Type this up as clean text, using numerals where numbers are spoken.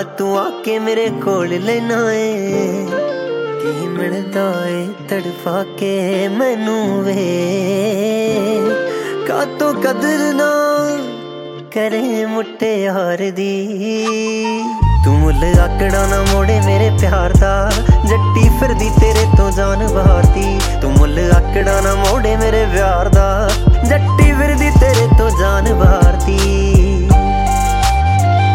तू आके मेरे कोल लेना है की मिलदा है तड़फा के मैनू वे कातों कदर ना करे मुट्टे यार दी तू मुल आकड़ा ना मोड़े मेरे प्यार दा जट्टी फिरदी तेरे तो जान बहारती तू मुल